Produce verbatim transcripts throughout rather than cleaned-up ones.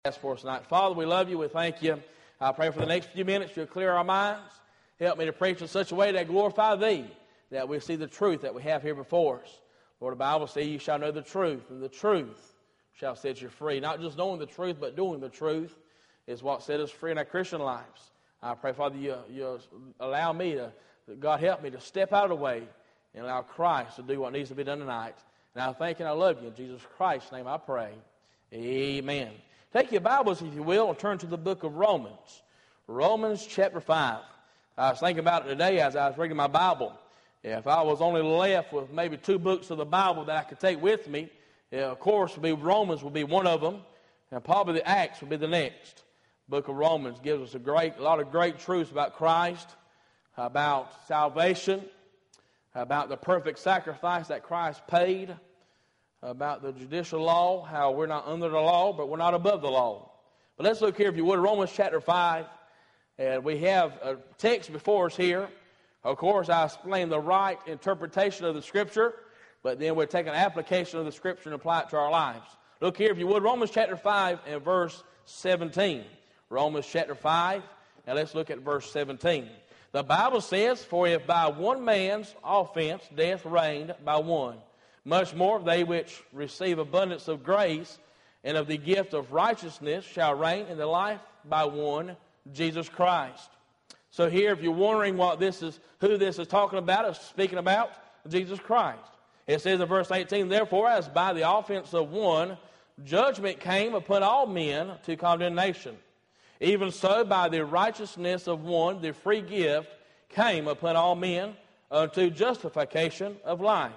Ask for us tonight. Father, we love you. We thank you. I pray for the next few minutes you'll clear our minds. Help me to preach in such a way that glorify thee, that we see the truth that we have here before us. Lord, the Bible says you shall know the truth, and the truth shall set you free. Not just knowing the truth, but doing the truth is what set us free in our Christian lives. I pray, Father, you, you allow me to, God help me to step out of the way and allow Christ to do what needs to be done tonight. And I thank and I love you. In Jesus Christ's name I pray. Amen. Take your Bibles, if you will, and turn to the book of Romans. Romans chapter five. I was thinking about it today as I was reading my Bible. If I was only left with maybe two books of the Bible that I could take with me, yeah, of course, would be Romans would be one of them, and probably the Acts would be the next. The book of Romans gives us a great, a lot of great truths about Christ, about salvation, about the perfect sacrifice that Christ paid, about the judicial law, how we're not under the law, but we're not above the law. But let's look here, if you would, Romans chapter five. And we have a text before us here. Of course, I explained the right interpretation of the Scripture, but then we'll take an application of the Scripture and apply it to our lives. Look here, if you would, Romans chapter five and verse seventeen. Romans chapter five, and let's look at verse seventeen. The Bible says, "For if by one man's offense death reigned by one, much more they which receive abundance of grace and of the gift of righteousness shall reign in the life by one, Jesus Christ." So here, if you're wondering what this is, who this is talking about, it's speaking about Jesus Christ. It says in verse eighteen, "Therefore, as by the offense of one, judgment came upon all men to condemnation, even so by the righteousness of one, the free gift came upon all men unto justification of life.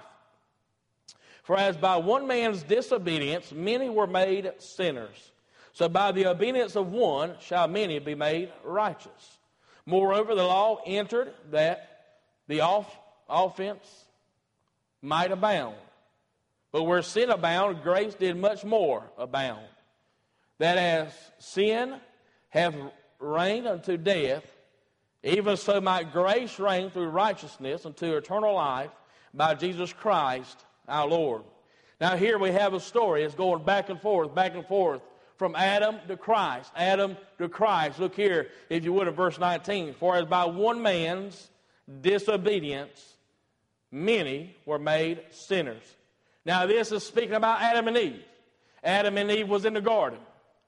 For as by one man's disobedience many were made sinners, so by the obedience of one shall many be made righteous. Moreover, the law entered that the off- offense might abound. But where sin abounded, grace did much more abound. That as sin hath reigned unto death, even so might grace reign through righteousness unto eternal life by Jesus Christ our Lord." Now here we have a story. It's going back and forth, back and forth, from Adam to Christ, Adam to Christ. Look here, if you would, in verse nineteen. "For as by one man's disobedience many were made sinners." Now this is speaking about Adam and Eve. Adam and Eve was in the garden.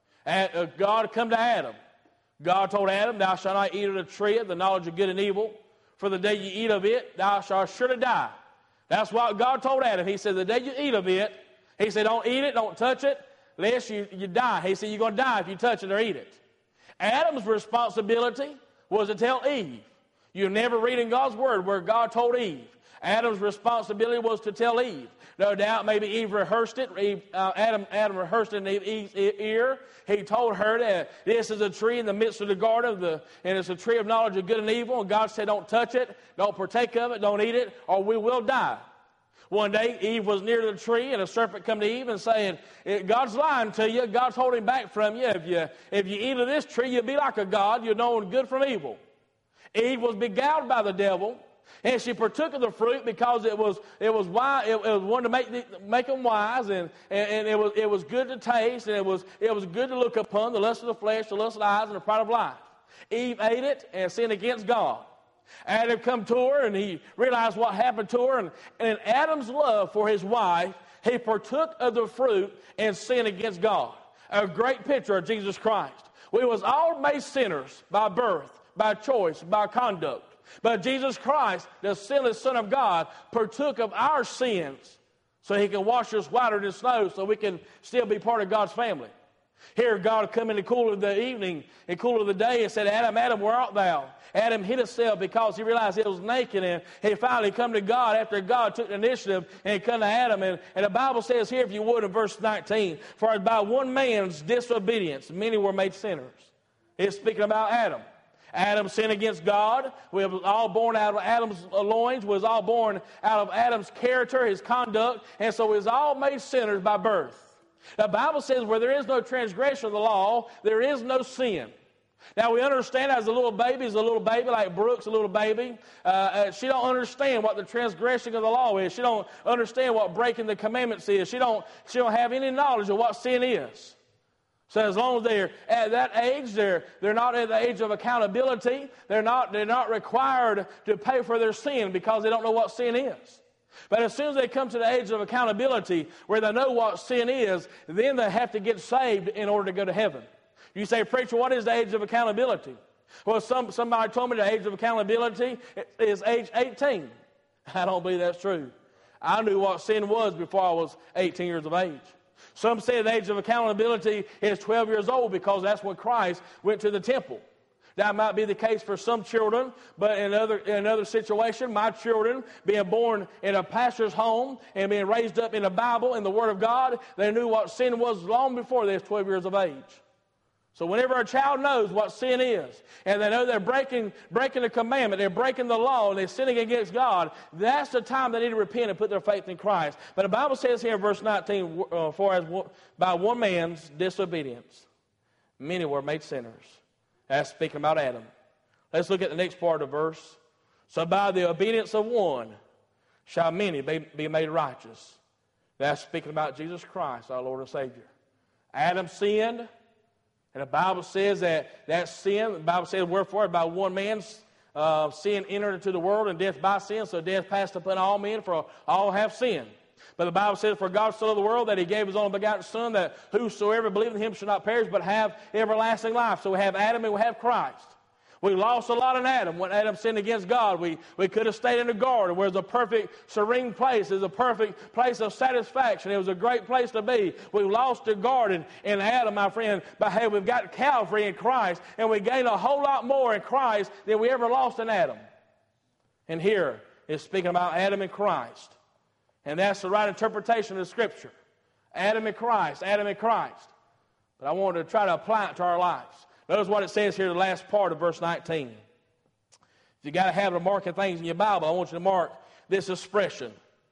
God come to Adam. God told Adam, "Thou shalt not eat of the tree of the knowledge of good and evil, for the day you eat of it, thou shalt surely die." That's what God told Adam. He said, the day you eat of it, he said, don't eat it, don't touch it, lest you, you die. He said, you're going to die if you touch it or eat it. Adam's responsibility was to tell Eve. You never read in God's Word where God told Eve. Adam's responsibility was to tell Eve. No doubt maybe Eve rehearsed it. Eve, uh, Adam, Adam rehearsed it in Eve's ear. He told her that this is a tree in the midst of the garden, of the, and it's a tree of knowledge of good and evil. And God said, don't touch it, don't partake of it, don't eat it, or we will die. One day, Eve was near the tree, and a serpent come to Eve and saying, God's lying to you. God's holding back from you. If you, if you eat of this tree, you'll be like a God. You'll know good from evil. Eve was beguiled by the devil. And she partook of the fruit because it was it was wise, it, it was one to make the, make them wise, and, and, and it was it was good to taste, and it was it was good to look upon, the lust of the flesh, the lust of the eyes, and the pride of life. Eve ate it and sinned against God. Adam come to her, and he realized what happened to her, and, and in Adam's love for his wife, he partook of the fruit and sinned against God. A great picture of Jesus Christ. We was all made sinners by birth, by choice, by conduct. But Jesus Christ, the sinless Son of God, partook of our sins so he can wash us whiter than snow, so we can still be part of God's family. Here God come in the cool of the evening and cool of the day and said, "Adam, Adam, where art thou?" Adam hid himself because he realized he was naked, and he finally come to God after God took the initiative and he come to Adam. And, and the Bible says here, if you would, in verse nineteen, "For by one man's disobedience many were made sinners." It's speaking about Adam. Adam sinned against God. We were all born out of Adam's loins. We was all born out of Adam's character, his conduct. And so we was all made sinners by birth. The Bible says where there is no transgression of the law, there is no sin. Now we understand as a little baby, as a little baby, like Brooks, a little baby, uh, uh, she don't understand what the transgression of the law is. She don't understand what breaking the commandments is. She don't, she don't have any knowledge of what sin is. So as long as they're at that age, they're, they're not at the age of accountability. They're not, they're not required to pay for their sin because they don't know what sin is. But as soon as they come to the age of accountability where they know what sin is, then they have to get saved in order to go to heaven. You say, preacher, what is the age of accountability? Well, some, somebody told me the age of accountability is age eighteen. I don't believe that's true. I knew what sin was before I was eighteen years of age. Some say the age of accountability is twelve years old because that's when Christ went to the temple. That might be the case for some children, but in other in another situation, my children being born in a pastor's home and being raised up in the Bible and the Word of God, they knew what sin was long before they was twelve years of age. So whenever a child knows what sin is, and they know they're breaking, breaking the commandment, they're breaking the law, and they're sinning against God, that's the time they need to repent and put their faith in Christ. But the Bible says here in verse nineteen, uh, for as one, by one man's disobedience, many were made sinners. That's speaking about Adam. Let's look at the next part of the verse. So by the obedience of one shall many be, be made righteous. That's speaking about Jesus Christ, our Lord and Savior. Adam sinned. And the Bible says that that sin, the Bible says, wherefore by one man's uh, sin entered into the world, and death by sin, so death passed upon all men, for all have sinned. But the Bible says, for God so loved the world that he gave his only begotten Son, that whosoever believeth in him shall not perish, but have everlasting life. So we have Adam and we have Christ. We lost a lot in Adam. When Adam sinned against God, we, we could have stayed in the garden where it was a perfect, serene place. It was a perfect place of satisfaction. It was a great place to be. We lost the garden in Adam, my friend, but hey, we've got Calvary in Christ, and we gain a whole lot more in Christ than we ever lost in Adam. And here is speaking about Adam and Christ. And that's the right interpretation of the Scripture. Adam and Christ, Adam and Christ. But I wanted to try to apply it to our lives. Notice what it says here, the last part of verse nineteen. If you got a habit of marking things in your Bible, I want you to mark this expression.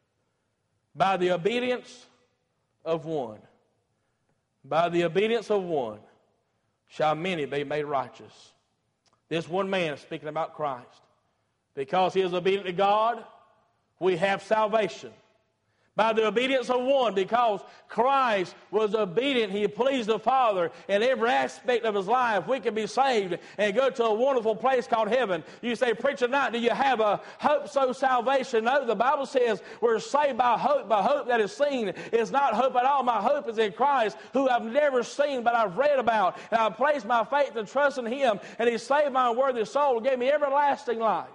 By the obedience of one. By the obedience of one shall many be made righteous. This one man is speaking about Christ. Because he is obedient to God, we have salvation. By the obedience of one, because Christ was obedient, he pleased the Father in every aspect of his life. We can be saved and go to a wonderful place called heaven. You say, preacher, tonight, do you have a hope so salvation? No, the Bible says we're saved by hope, by hope that is seen. It's not hope at all. My hope is in Christ, who I've never seen, but I've read about. And I've placed my faith and trust in him, and he saved my unworthy soul and gave me everlasting life.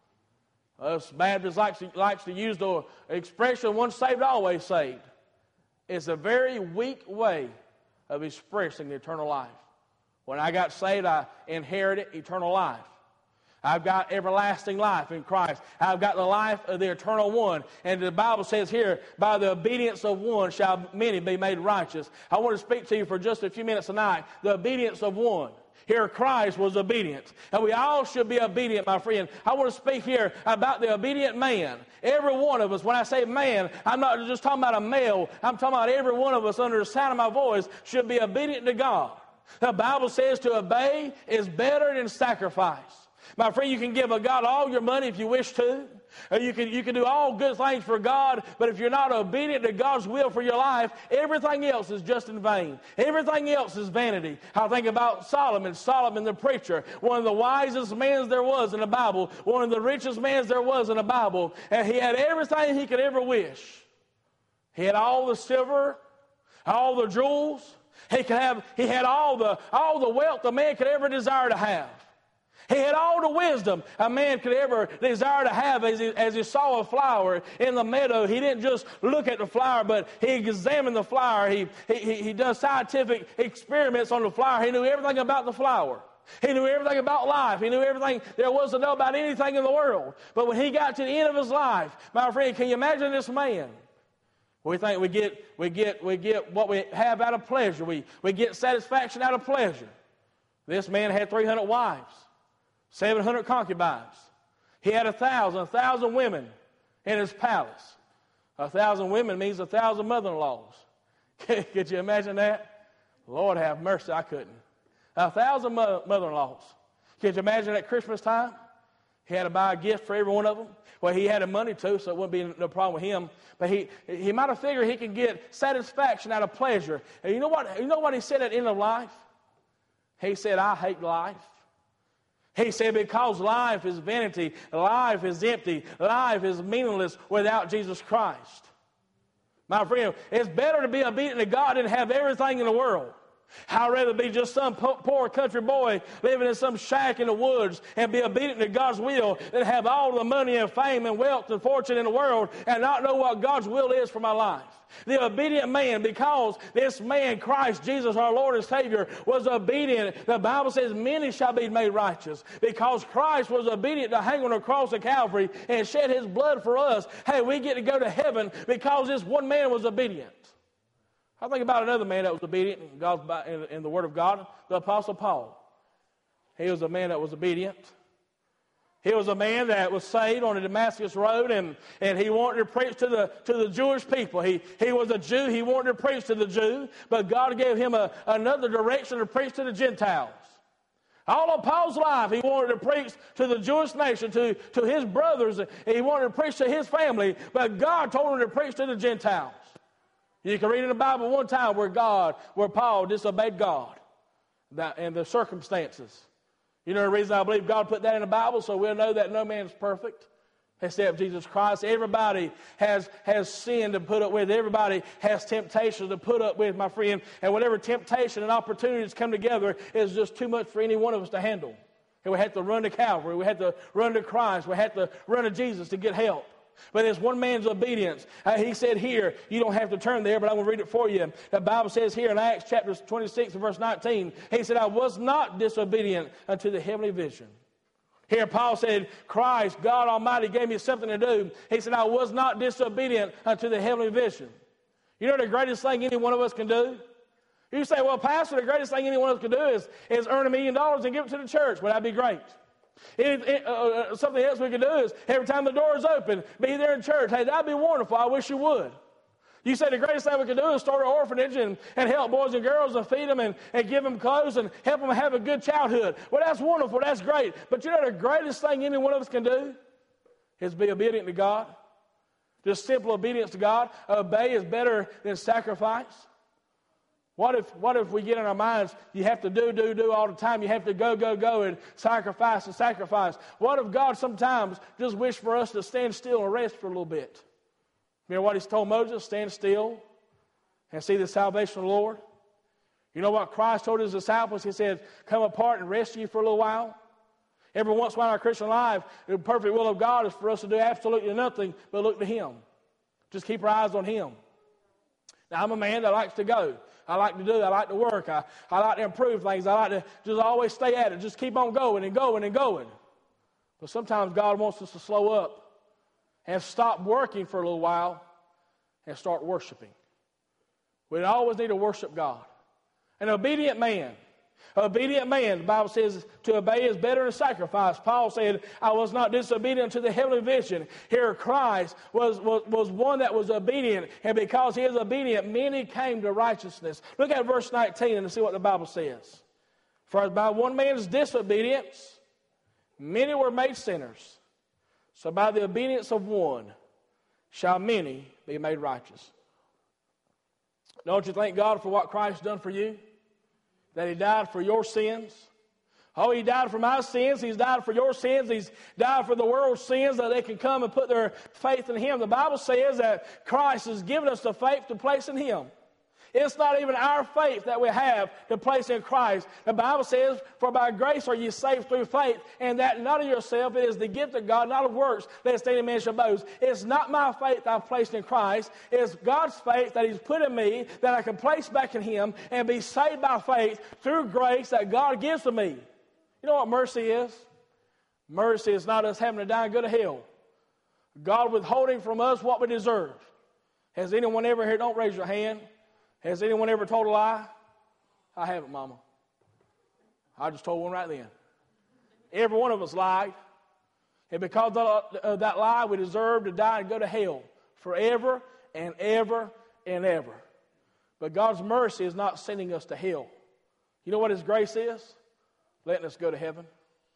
Us Baptists likes to, likes to use the expression, once saved, always saved. It's a very weak way of expressing the eternal life. When I got saved, I inherited eternal life. I've got everlasting life in Christ. I've got the life of the eternal one. And the Bible says here, by the obedience of one shall many be made righteous. I want to speak to you for just a few minutes tonight. The obedience of one. Here Christ was obedient. And we all should be obedient, my friend. I want to speak here about the obedient man. Every one of us, when I say man, I'm not just talking about a male. I'm talking about every one of us under the sound of my voice should be obedient to God. The Bible says to obey is better than sacrifice. My friend, you can give a God all your money if you wish to. Or you can, you can do all good things for God, but if you're not obedient to God's will for your life, everything else is just in vain. Everything else is vanity. I think about Solomon, Solomon the preacher, one of the wisest men there was in the Bible, one of the richest men there was in the Bible, and he had everything he could ever wish. He had all the silver, all the jewels. He could have. He had all the all the wealth a man could ever desire to have. He had all the wisdom a man could ever desire to have. As he, as he saw a flower in the meadow, he didn't just look at the flower, but he examined the flower. He, he, he does scientific experiments on the flower. He knew everything about the flower. He knew everything about life. He knew everything there was to know about anything in the world. But when he got to the end of his life, my friend, can you imagine this man? We think we get, we get, we get what we have out of pleasure. We, we get satisfaction out of pleasure. This man had three hundred wives. seven hundred concubines. He had a thousand, a thousand women in his palace. A thousand women means a thousand mother-in-laws. Could you imagine that? Lord have mercy, I couldn't. A thousand mother-in-laws. Could you imagine at Christmas time? He had to buy a gift for every one of them. Well, he had the money too, so it wouldn't be no problem with him. But he he might have figured he could get satisfaction out of pleasure. And you know what? You know what he said at the end of life? He said, "I hate life." He said, because life is vanity, life is empty, life is meaningless without Jesus Christ. My friend, it's better to be obedient to God than have everything in the world. I'd rather be just some poor country boy living in some shack in the woods and be obedient to God's will than have all the money and fame and wealth and fortune in the world and not know what God's will is for my life. The obedient man, because this man, Christ Jesus, our Lord and Savior, was obedient, the Bible says many shall be made righteous. Because Christ was obedient to hang on the cross of Calvary and shed his blood for us, hey, we get to go to heaven because this one man was obedient. I think about another man that was obedient in, God's, in, in the Word of God, the Apostle Paul. He was a man that was obedient. He was a man that was saved on the Damascus Road, and, and he wanted to preach to the to the Jewish people. He he was a Jew. He wanted to preach to the Jew, but God gave him a, another direction to preach to the Gentiles. All of Paul's life, he wanted to preach to the Jewish nation, to, to his brothers. He wanted to preach to his family, but God told him to preach to the Gentiles. You can read in the Bible one time where God, where Paul disobeyed God and the circumstances. You know the reason I believe God put that in the Bible? So we'll know that no man is perfect except Jesus Christ. Everybody has, has sin to put up with. Everybody has temptation to put up with, my friend. And whatever temptation and opportunities come together is just too much for any one of us to handle. And we have to run to Calvary. We have to run to Christ. We have to run to Jesus to get help. But it's one man's obedience. Uh, he said here, you don't have to turn there, but I'm going to read it for you. The Bible says here in Acts chapter twenty-six and verse nineteen, he said, I was not disobedient unto the heavenly vision. Here Paul said, Christ, God Almighty, gave me something to do. He said, I was not disobedient unto the heavenly vision. You know the greatest thing any one of us can do? You say, well, Pastor, the greatest thing any one of us can do is, is earn a million dollars and give it to the church. Well, that'd be great. It, it, uh, something else we could do is every time the door is open, be there in church. Hey, that'd be wonderful. I wish you would. You say the greatest thing we could do is start an orphanage and, and help boys and girls and feed them and, and give them clothes and help them have a good childhood. Well, that's wonderful. That's great. But you know the greatest thing any one of us can do is be obedient to God. Just simple obedience to God. Obey is better than sacrifice. What if what if we get in our minds, you have to do, do, do all the time. You have to go, go, go and sacrifice and sacrifice. What if God sometimes just wished for us to stand still and rest for a little bit? Remember what he's told Moses? Stand still and see the salvation of the Lord. You know what Christ told his disciples? He said, come apart and rest you for a little while. Every once in a while in our Christian life, the perfect will of God is for us to do absolutely nothing but look to him. Just keep our eyes on him. Now, I'm a man that likes to go. I like to do. I like to work. I, I like to improve things. I like to just always stay at it. Just keep on going and going and going. But sometimes God wants us to slow up and stop working for a little while and start worshiping. We always need to worship God. An obedient man. Obedient man, the Bible says, to obey is better than sacrifice. Paul said, I was not disobedient to the heavenly vision. Here Christ was, was, was one that was obedient, and because he is obedient, many came to righteousness. Look at verse nineteen and see what the Bible says. For by one man's disobedience, many were made sinners. So by the obedience of one shall many be made righteous. Don't you thank God for what Christ done for you? That he died for your sins. Oh, he died for my sins. He's died for your sins. He's died for the world's sins that they can come and put their faith in him. The Bible says that Christ has given us the faith to place in him. It's not even our faith that we have to place in Christ. The Bible says, for by grace are ye saved through faith, and that not of yourself, it is the gift of God, not of works, lest any man should boast. It's not my faith I've placed in Christ. It's God's faith that he's put in me, that I can place back in him and be saved by faith through grace that God gives to me. You know what mercy is? Mercy is not us having to die and go to hell. God withholding from us what we deserve. Has anyone ever here, don't raise your hand, has anyone ever told a lie? I haven't, Mama. I just told one right then. Every one of us lied. And because of that lie, we deserve to die and go to hell forever and ever and ever. But God's mercy is not sending us to hell. You know what his grace is? Letting us go to heaven.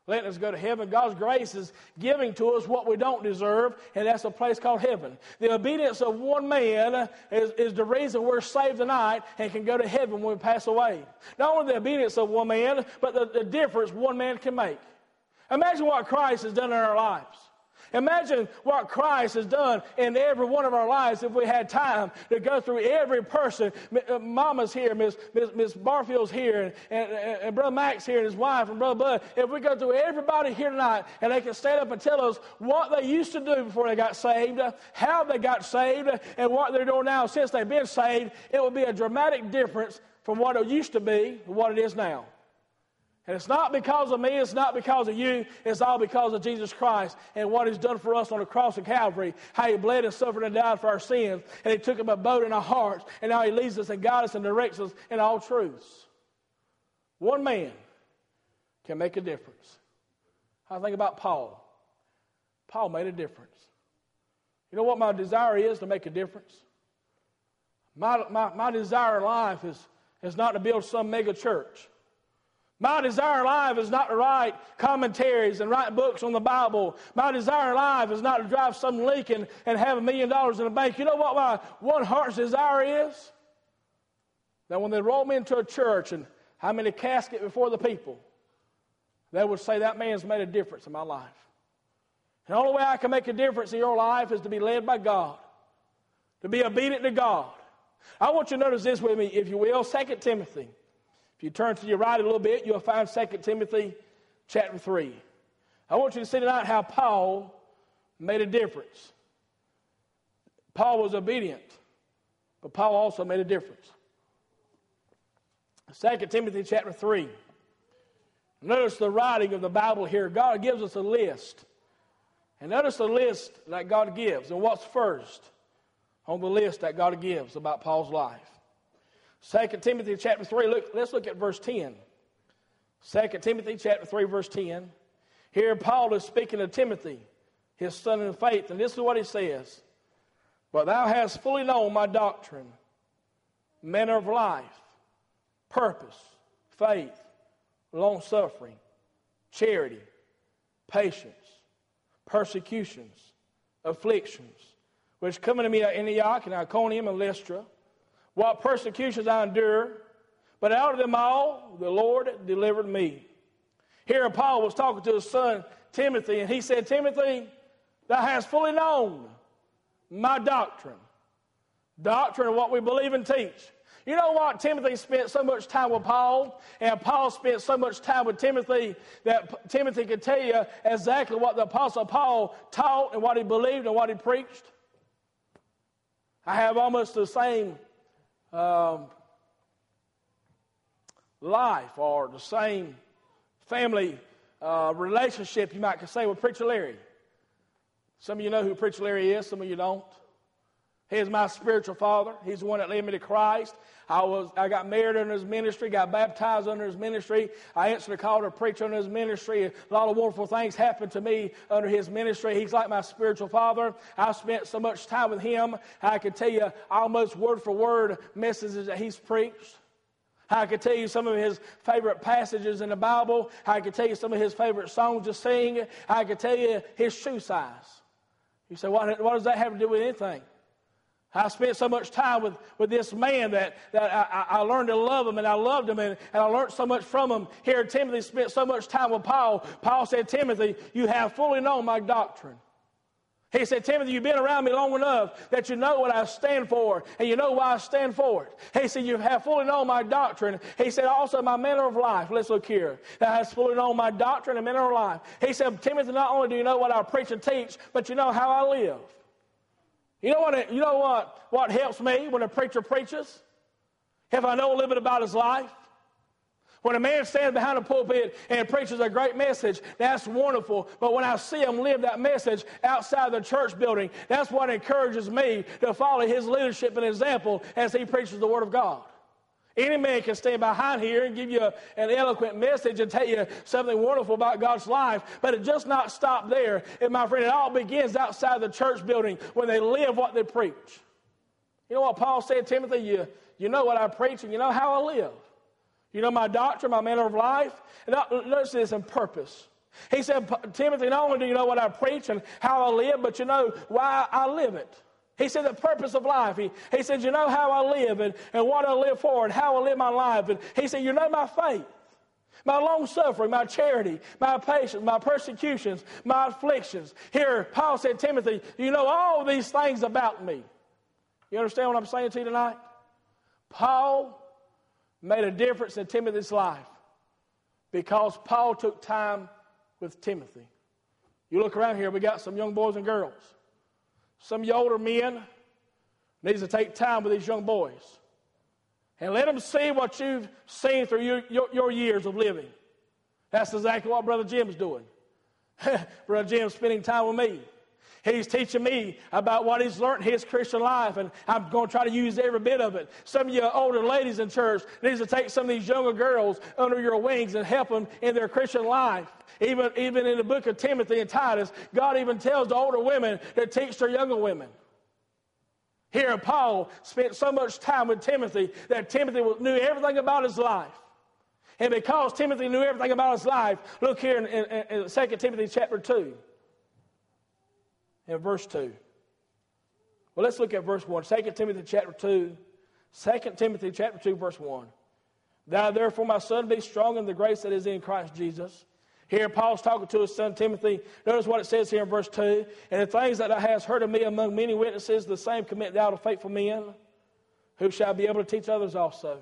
letting us go to heaven. God's grace is giving to us what we don't deserve, and that's a place called heaven. The obedience of one man is, is the reason we're saved tonight and can go to heaven when we pass away. Not only the obedience of one man, but the, the difference one man can make. Imagine what Christ has done in our lives. Imagine what Christ has done in every one of our lives if we had time to go through every person. Mama's here, Miss Miss Miss Barfield's here, and, and, and Brother Max here and his wife and Brother Bud. If we go through everybody here tonight and they can stand up and tell us what they used to do before they got saved, how they got saved, and what they're doing now since they've been saved, it would be a dramatic difference from what it used to be to what it is now. And it's not because of me, it's not because of you, it's all because of Jesus Christ and what He's done for us on the cross of Calvary, how He bled and suffered and died for our sins, and He took Him abode in our hearts, and now He leads us and guides us and directs us in all truths. One man can make a difference. I think about Paul. Paul made a difference. You know what my desire is? To make a difference. My, my, my desire in life is, is not to build some mega church. My desire in life is not to write commentaries and write books on the Bible. My desire in life is not to drive some Lincoln and have a million dollars in the bank. You know what my one heart's desire is? That when they roll me into a church and I'm in a casket before the people, they would say, that man's made a difference in my life. And the only way I can make a difference in your life is to be led by God, to be obedient to God. I want you to notice this with me, if you will, Second Timothy. If you turn to your right a little bit, you'll find Second Timothy chapter three. I want you to see tonight how Paul made a difference. Paul was obedient, but Paul also made a difference. Second Timothy chapter three. Notice the writing of the Bible here. God gives us a list. And notice the list that God gives. And what's first on the list that God gives about Paul's life? Second Timothy chapter three, look, let's look at verse ten. Second Timothy chapter three, verse ten. Here Paul is speaking to Timothy, his son in faith, and this is what he says. But thou hast fully known my doctrine, manner of life, purpose, faith, long-suffering, charity, patience, persecutions, afflictions, which come unto me at Antioch and Iconium and Lystra, what persecutions I endure, but out of them all the Lord delivered me. Here Paul was talking to his son Timothy, and he said, Timothy, thou hast fully known my doctrine. Doctrine of what we believe and teach. You know what? Timothy spent so much time with Paul, and Paul spent so much time with Timothy that P- Timothy could tell you exactly what the Apostle Paul taught and what he believed and what he preached. I have almost the same Um, life or the same family uh, relationship, you might say, with Preacher Larry. Some of you know who Preacher Larry is, some of you don't. He is my spiritual father. He's the one that led me to Christ. I was I got married under his ministry, got baptized under his ministry. I answered a call to preach under his ministry. A lot of wonderful things happened to me under his ministry. He's like my spiritual father. I've spent so much time with him, I could tell you almost word for word messages that he's preached. I could tell you some of his favorite passages in the Bible. I could tell you some of his favorite songs to sing. I could tell you his shoe size. You say, what, what does that have to do with anything? I spent so much time with, with this man that, that I, I learned to love him, and I loved him, and, and I learned so much from him. Here, Timothy spent so much time with Paul. Paul said, Timothy, you have fully known my doctrine. He said, Timothy, you've been around me long enough that you know what I stand for, and you know why I stand for it. He said, you have fully known my doctrine. He said, also my manner of life. Let's look here. That has fully known my doctrine and manner of life. He said, Timothy, not only do you know what I preach and teach, but you know how I live. You know what? It, you know what? What helps me when a preacher preaches? If I know a little bit about his life. When a man stands behind a pulpit and preaches a great message, that's wonderful. But when I see him live that message outside the church building, that's what encourages me to follow his leadership and example as he preaches the Word of God. Any man can stand behind here and give you a, an eloquent message and tell you something wonderful about God's life, but it just not stop there. And my friend, it all begins outside the church building when they live what they preach. You know what Paul said, Timothy? You, you know what I preach and you know how I live. You know my doctrine, my manner of life. And notice this in purpose. He said, Timothy, not only do you know what I preach and how I live, but you know why I live it. He said the purpose of life. He, he said, you know how I live and, and what I live for and how I live my life. And he said, you know my faith, my long-suffering, my charity, my patience, my persecutions, my afflictions. Here, Paul said, Timothy, you know all these things about me. You understand what I'm saying to you tonight? Paul made a difference in Timothy's life because Paul took time with Timothy. You look around here, we got some young boys and girls. Some of you older men needs to take time with these young boys and let them see what you've seen through your, your, your years of living. That's exactly what Brother Jim's doing. Brother Jim's spending time with me. He's teaching me about what he's learned in his Christian life, and I'm going to try to use every bit of it. Some of you older ladies in church needs to take some of these younger girls under your wings and help them in their Christian life. Even, even in the book of Timothy and Titus, God even tells the older women to teach their younger women. Here, Paul spent so much time with Timothy that Timothy knew everything about his life. And because Timothy knew everything about his life, look here in, in, in Second Timothy chapter two. In verse two. Well, let's look at verse one. Second Timothy chapter two. Second Timothy chapter two, verse one. Thou therefore, my son, be strong in the grace that is in Christ Jesus. Here, Paul's talking to his son Timothy. Notice what it says here in verse two. And the things that thou hast heard of me among many witnesses, the same commit thou to faithful men, who shall be able to teach others also.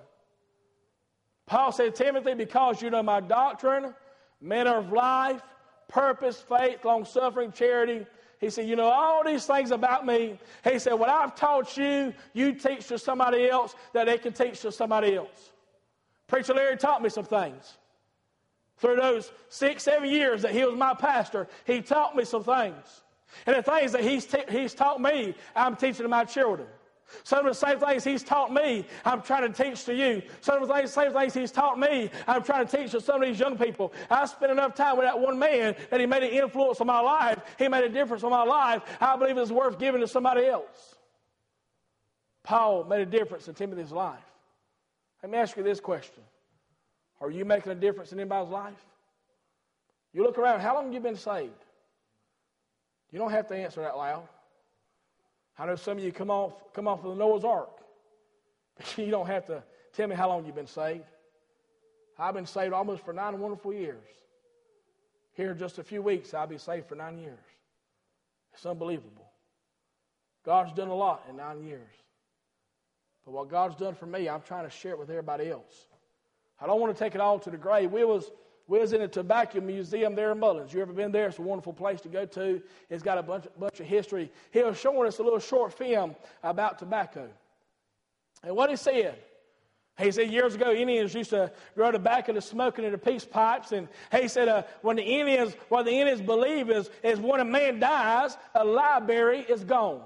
Paul said, Timothy, because you know my doctrine, manner of life, purpose, faith, long-suffering, charity. He said, you know all these things about me. He said, what I've taught you, you teach to somebody else that they can teach to somebody else. Preacher Larry taught me some things. Through those six, seven years that he was my pastor, he taught me some things. And the things that he's, te- he's taught me, I'm teaching to my children. Some of the same things he's taught me, I'm trying to teach to you. Some of the same things he's taught me, I'm trying to teach to some of these young people. I spent enough time with that one man that he made an influence on my life. He made a difference on my life. I believe it's worth giving to somebody else. Paul made a difference in Timothy's life. Let me ask you this question. Are you making a difference in anybody's life? You look around, how long have you been saved? You don't have to answer that loud. I know some of you come off come off of the Noah's Ark. But you don't have to tell me how long you've been saved. I've been saved almost for nine wonderful years. Here in just a few weeks, I'll be saved for nine years. It's unbelievable. God's done a lot in nine years. But what God's done for me, I'm trying to share it with everybody else. I don't want to take it all to the grave. We was we was in a tobacco museum there in Mullins. You ever been there? It's a wonderful place to go to. It's got a bunch, bunch of history. He was showing us a little short film about tobacco. And what he said, he said years ago Indians used to grow tobacco to smoking into peace pipes. And he said uh, when the Indians, what the Indians believe is, is when a man dies, a library is gone.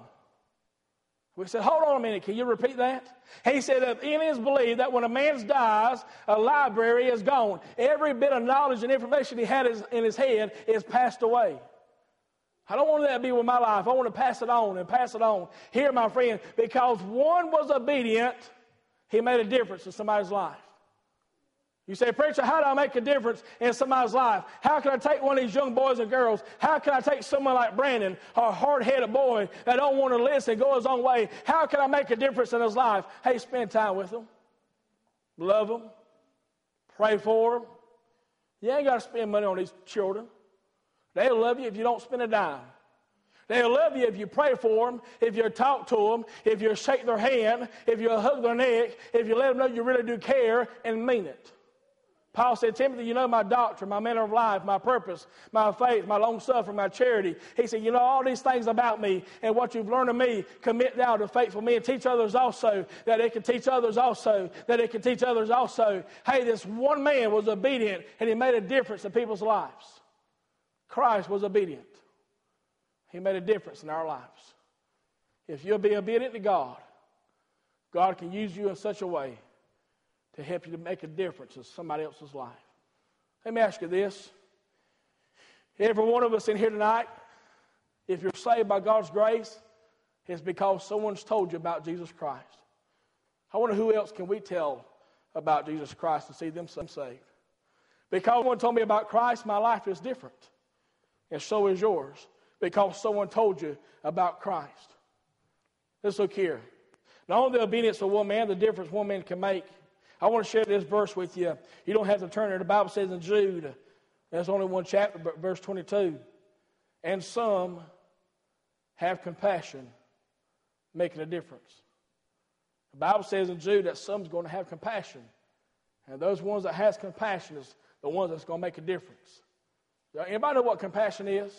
We said, hold on a minute, can you repeat that? He said that Indians believe that when a man dies, a library is gone. Every bit of knowledge and information he had in his head is passed away. I don't want that to be with my life. I want to pass it on and pass it on. Here, my friend, because one was obedient, he made a difference in somebody's life. You say, preacher, how do I make a difference in somebody's life? How can I take one of these young boys and girls? How can I take someone like Brandon, a hard-headed boy that don't want to listen, go his own way? How can I make a difference in his life? Hey, spend time with him. Love him. Pray for him. You ain't got to spend money on these children. They'll love you if you don't spend a dime. They'll love you if you pray for them, if you talk to them, if you shake their hand, if you hug their neck, if you let them know you really do care and mean it. Paul said, Timothy, you know my doctrine, my manner of life, my purpose, my faith, my long-suffering, my charity. He said, you know all these things about me, and what you've learned of me, commit thou to faithful men. Teach others also, that they can teach others also, that they can teach others also. Hey, this one man was obedient, and he made a difference in people's lives. Christ was obedient. He made a difference in our lives. If you'll be obedient to God, God can use you in such a way to help you to make a difference in somebody else's life. Let me ask you this. Every one of us in here tonight, if you're saved by God's grace, it's because someone's told you about Jesus Christ. I wonder who else can we tell about Jesus Christ and see them saved. Because someone told me about Christ, my life is different. And so is yours. Because someone told you about Christ. Let's look here. Not only the obedience of one man, the difference one man can make. I want to share this verse with you. You don't have to turn there. The Bible says in Jude, there's only one chapter, but verse twenty-two. And some have compassion, making a difference. The Bible says in Jude that some's going to have compassion. And those ones that has compassion is the ones that's going to make a difference. Anybody know what compassion is?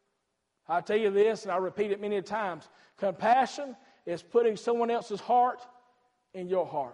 I tell you this, and I repeat it many times. Compassion is putting someone else's heart in your heart.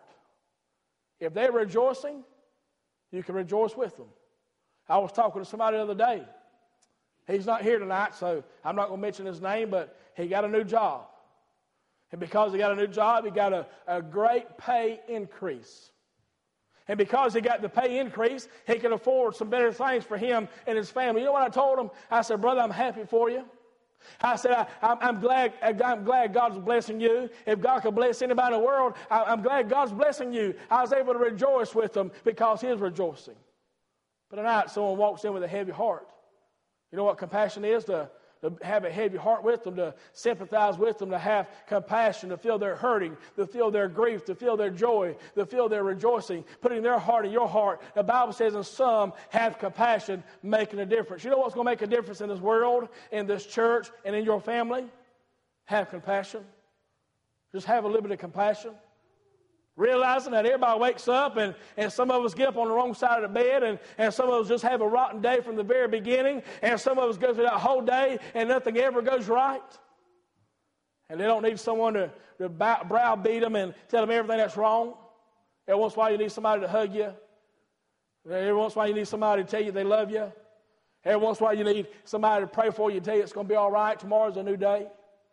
If they're rejoicing, you can rejoice with them. I was talking to somebody the other day. He's not here tonight, so I'm not going to mention his name, but he got a new job. And because he got a new job, he got a, a great pay increase. And because he got the pay increase, he can afford some better things for him and his family. You know what I told him? I said, brother, I'm happy for you. I said, I, I'm, I'm glad I'm glad God's blessing you. If God could bless anybody in the world, I, I'm glad God's blessing you. I was able to rejoice with them because He's rejoicing. But tonight, someone walks in with a heavy heart. You know what compassion is? To, to have a heavy heart with them, to sympathize with them, to have compassion, to feel their hurting, to feel their grief, to feel their joy, to feel their rejoicing, putting their heart in your heart. The Bible says, and some have compassion, making a difference. You know what's going to make a difference in this world, in this church, and in your family? Have compassion. Just have a little bit of compassion. Realizing that everybody wakes up and, and some of us get up on the wrong side of the bed and, and some of us just have a rotten day from the very beginning and some of us go through that whole day and nothing ever goes right. And they don't need someone to, to browbeat them and tell them everything that's wrong. Every once in a while you need somebody to hug you. Every once in a while you need somebody to tell you they love you. Every once in a while you need somebody to pray for you and tell you it's going to be all right. Tomorrow's a new day.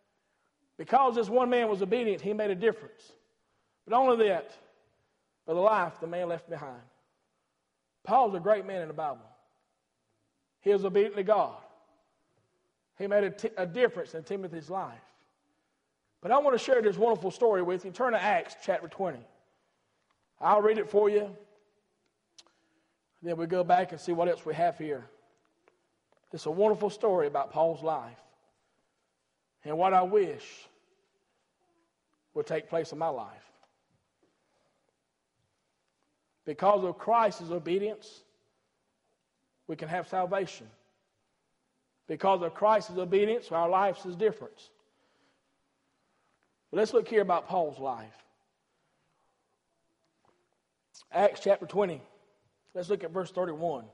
Because this one man was obedient, he made a difference. But only that, for the life the man left behind. Paul's a great man in the Bible. He was obedient to God. He made a, t- a difference in Timothy's life. But I want to share this wonderful story with you. Turn to Acts chapter twenty. I'll read it for you. Then we go back and see what else we have here. It's a wonderful story about Paul's life. And what I wish would take place in my life. Because of Christ's obedience, we can have salvation. Because of Christ's obedience, our lives is different. But let's look here about Paul's life. Acts chapter twenty. Let's look at verse thirty-one.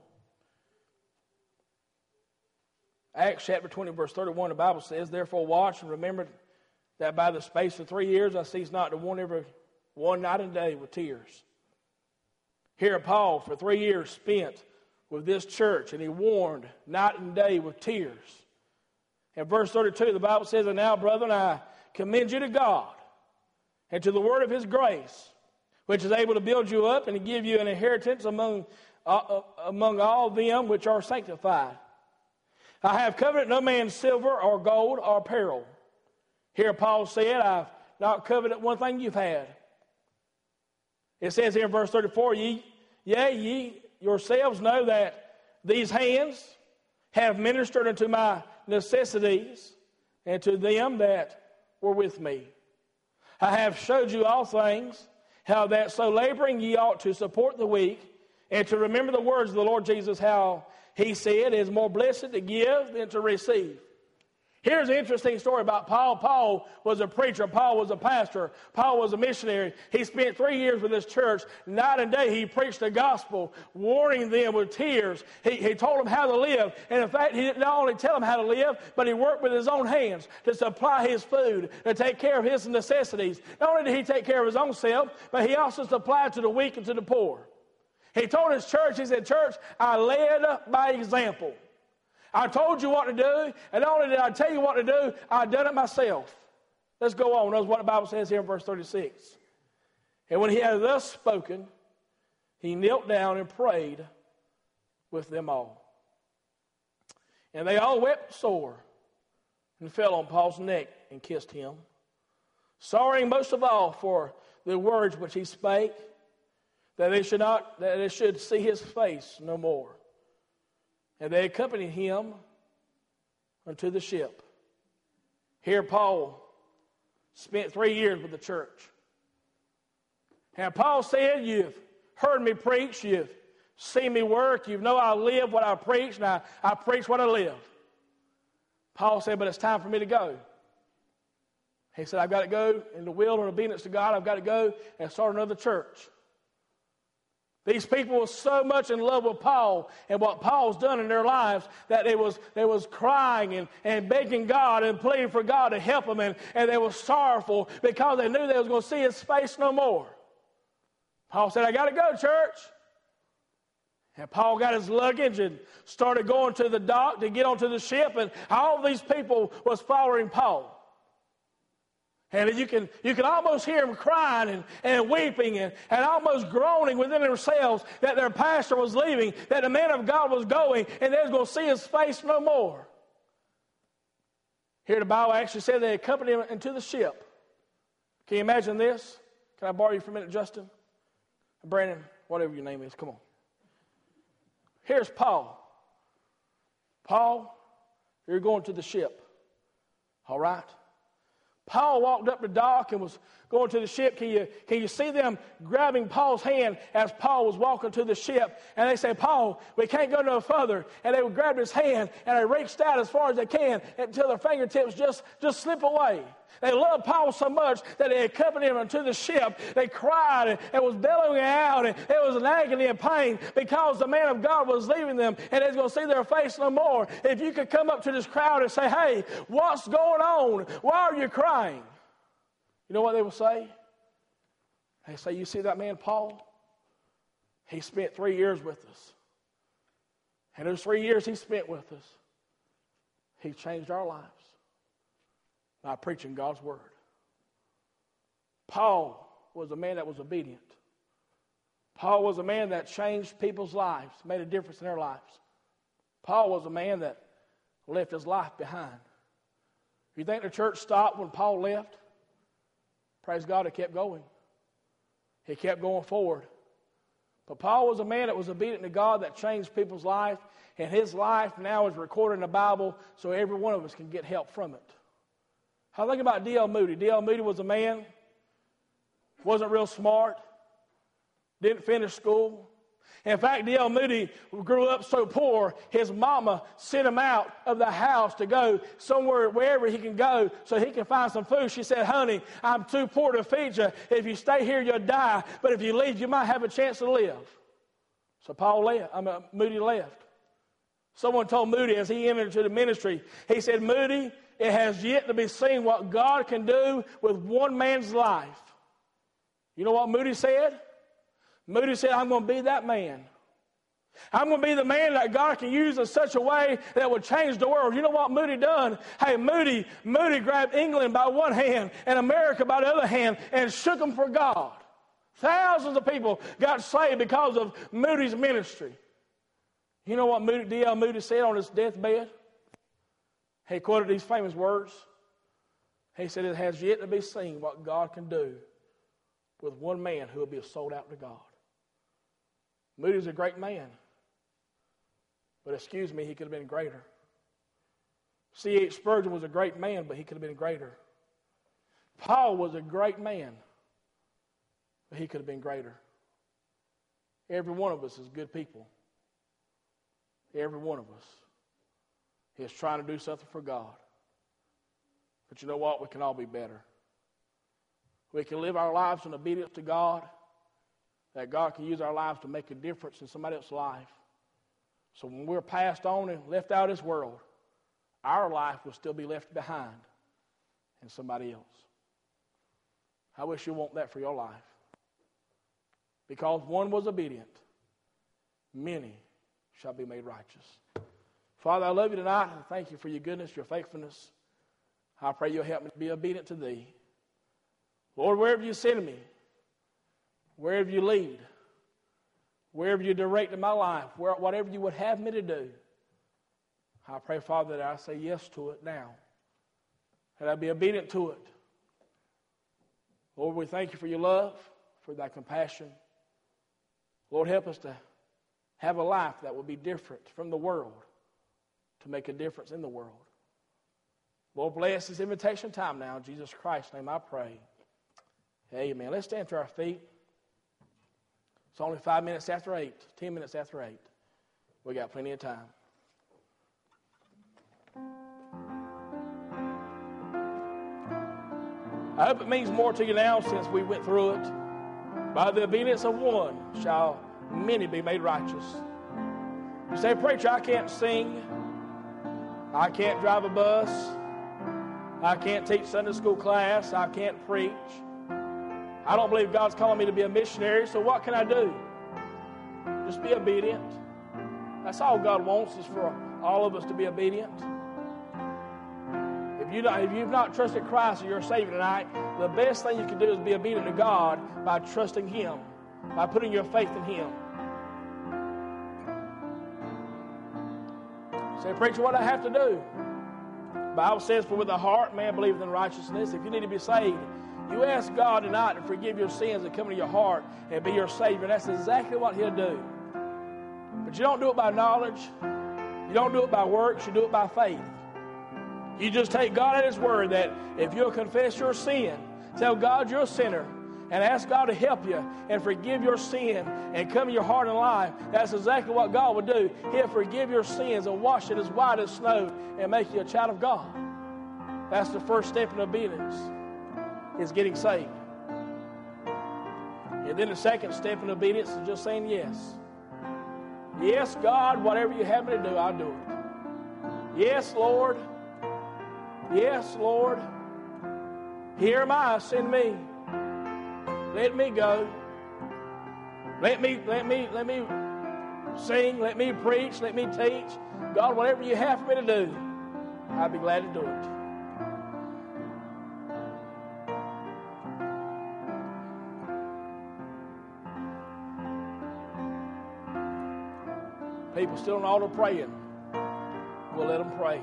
Acts chapter twenty, verse thirty-one, the Bible says, therefore watch and remember that by the space of three years I cease not to warn every one night and day with tears. Here Paul, for three years, spent with this church, and he warned night and day with tears. In verse thirty-two, the Bible says, and now, brethren, I commend you to God and to the word of His grace, which is able to build you up and to give you an inheritance among, uh, among all them which are sanctified. I have coveted no man's silver or gold or apparel. Here Paul said, I've not coveted one thing you've had. It says here in verse thirty-four, ye, yea, ye yourselves know that these hands have ministered unto my necessities and to them that were with me. I have showed you all things, how that so laboring ye ought to support the weak, and to remember the words of the Lord Jesus, how He said, it is more blessed to give than to receive. Here's an interesting story about Paul. Paul was a preacher. Paul was a pastor. Paul was a missionary. He spent three years with this church. Night and day he preached the gospel, warning them with tears. He, he told them how to live. And in fact, he didn't not only tell them how to live, but he worked with his own hands to supply his food, to take care of his necessities. Not only did he take care of his own self, but he also supplied to the weak and to the poor. He told his church, he said, church, I led by example. I told you what to do, and not only did I tell you what to do, I done it myself. Let's go on. Notice what the Bible says here in verse thirty-six. And when he had thus spoken, he knelt down and prayed with them all. And they all wept sore and fell on Paul's neck and kissed him, sorrowing most of all for the words which he spake. that they should not, that they should see his face no more. And they accompanied him unto the ship. Here Paul spent three years with the church. And Paul said, you've heard me preach, you've seen me work, you know I live what I preach, and I, I preach what I live. Paul said, but it's time for me to go. He said, I've got to go in the will and obedience to God. I've got to go and start another church. These people were so much in love with Paul and what Paul's done in their lives that they was, they was crying and, and begging God and pleading for God to help them. And, and they were sorrowful because they knew they was going to see his face no more. Paul said, I got to go, church. And Paul got his luggage and started going to the dock to get onto the ship. And all these people was following Paul. And you can, you can almost hear them crying and, and weeping and, and almost groaning within themselves that their pastor was leaving, that the man of God was going, and they was going to see his face no more. Here the Bible actually said they accompanied him into the ship. Can you imagine this? Can I borrow you for a minute, Justin? Brandon, whatever your name is, come on. Here's Paul. Paul, you're going to the ship. All right? Paul walked up the dock and was going to the ship. Can you, can you see them grabbing Paul's hand as Paul was walking to the ship? And they say, Paul, we can't go no further. And they would grab his hand and they reached out as far as they can until their fingertips just, just slip away. They loved Paul so much that they accompanied him to the ship. They cried and, and was bellowing out, and it was an agony and pain because the man of God was leaving them, and they was going to see their face no more. If you could come up to this crowd and say, hey, what's going on? Why are you crying? You know what they will say? They say, you see that man Paul? He spent three years with us. And those three years he spent with us, he changed our lives by preaching God's word. Paul was a man that was obedient. Paul was a man that changed people's lives, made a difference in their lives. Paul was a man that left his life behind. You think the church stopped when Paul left? Praise God, it kept going. He kept going forward. But Paul was a man that was obedient to God, that changed people's life, and his life now is recorded in the Bible so every one of us can get help from it. I think about D L Moody. D L Moody was a man, wasn't real smart, didn't finish school. In fact, D L Moody grew up so poor, his mama sent him out of the house to go somewhere, wherever he can go, so he can find some food. She said, honey, I'm too poor to feed you. If you stay here, you'll die. But if you leave, you might have a chance to live. So Paul left. I mean, Moody left. Someone told Moody as he entered into the ministry, he said, Moody, it has yet to be seen what God can do with one man's life. You know what Moody said? Moody said, I'm going to be that man. I'm going to be the man that God can use in such a way that will change the world. You know what Moody done? Hey, Moody, Moody grabbed England by one hand and America by the other hand and shook them for God. Thousands of people got saved because of Moody's ministry. You know what Moody, D L Moody said on his deathbed? He quoted these famous words. He said, it has yet to be seen what God can do with one man who will be sold out to God. Moody's a great man. But excuse me, he could have been greater. C H Spurgeon was a great man, but he could have been greater. Paul was a great man, but he could have been greater. Every one of us is good people. Every one of us is trying to do something for God. But you know what? We can all be better. We can live our lives in obedience to God, that God can use our lives to make a difference in somebody else's life. So when we're passed on and left out of this world, our life will still be left behind in somebody else. I wish you want that for your life. Because one was obedient, many shall be made righteous. Father, I love you tonight. I thank you for your goodness, your faithfulness. I pray you'll help me to be obedient to thee. Lord, wherever you send me, wherever you lead, wherever you direct in my life, where, whatever you would have me to do, I pray, Father, that I say yes to it now, that I be obedient to it. Lord, we thank you for your love, for thy compassion. Lord, help us to have a life that will be different from the world, to make a difference in the world. Lord, bless this invitation time now. In Jesus Christ's name I pray. Amen. Let's stand to our feet. It's only five minutes after eight, ten minutes after eight. We got plenty of time. I hope it means more to you now since we went through it. By the obedience of one shall many be made righteous. You say, preacher, I can't sing. I can't drive a bus. I can't teach Sunday school class. I can't preach. I don't believe God's calling me to be a missionary, so what can I do? Just be obedient. That's all God wants, is for all of us to be obedient. If, you don't, if you've not trusted Christ as your Savior tonight, the best thing you can do is be obedient to God by trusting Him, by putting your faith in Him. Say, preacher, what do I have to do? The Bible says, for with the heart man believeth in righteousness. If you need to be saved, you ask God tonight to forgive your sins and come into your heart and be your Savior. And that's exactly what He'll do. But you don't do it by knowledge. You don't do it by works. You do it by faith. You just take God at His word that if you'll confess your sin, tell God you're a sinner, and ask God to help you and forgive your sin and come in your heart and life, that's exactly what God will do. He'll forgive your sins and wash it as white as snow and make you a child of God. That's the first step in obedience, is getting saved. And then the second step in obedience is just saying yes. Yes, God, whatever you have me to do, I'll do it. Yes, Lord. Yes, Lord. Here am I, send me. Let me go. Let me, let me, let me sing. Let me preach. Let me teach. God, whatever you have for me to do, I'll be glad to do it. People still on the altar praying. We'll let them pray.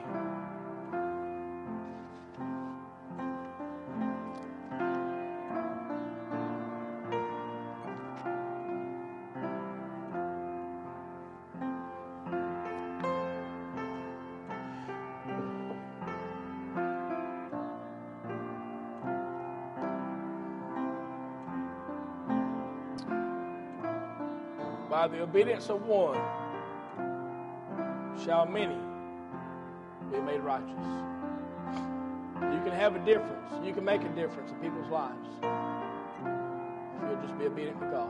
By the obedience of one shall many be made righteous. You can have a difference. You can make a difference in people's lives if you'll just be obedient to God.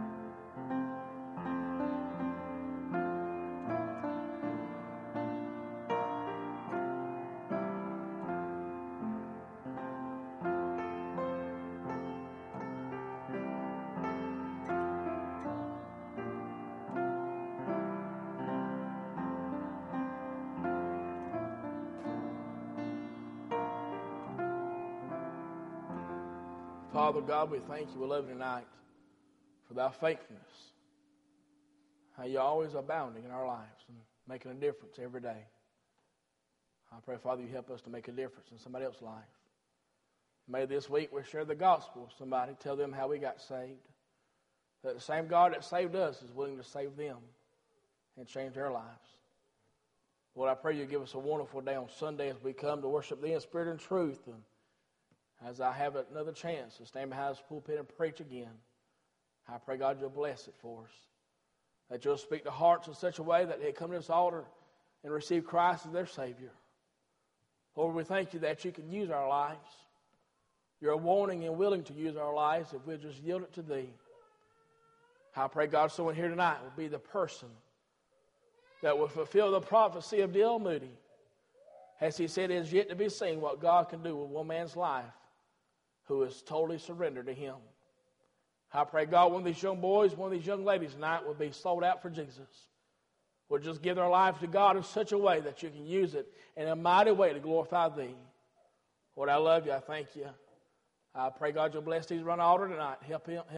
Father God, we thank you. We love you tonight for thy faithfulness. How you're always abounding in our lives and making a difference every day. I pray, Father, you help us to make a difference in somebody else's life. May this week we share the gospel with somebody, tell them how we got saved. That the same God that saved us is willing to save them and change their lives. Lord, I pray you give us a wonderful day on Sunday as we come to worship thee in spirit and truth. And as I have another chance to stand behind this pulpit and preach again, I pray, God, you'll bless it for us. That you'll speak to hearts in such a way that they come to this altar and receive Christ as their Savior. Lord, we thank you that you can use our lives. You're wanting and willing to use our lives if we'll just yield it to thee. I pray, God, someone here tonight will be the person that will fulfill the prophecy of D L Moody. As he said, it is yet to be seen what God can do with one man's life who is totally surrendered to him. I pray, God, one of these young boys, one of these young ladies tonight will be sold out for Jesus. Will just give their lives to God in such a way that you can use it in a mighty way to glorify thee. Lord, I love you. I thank you. I pray, God, you'll bless these run altar tonight. Help him, help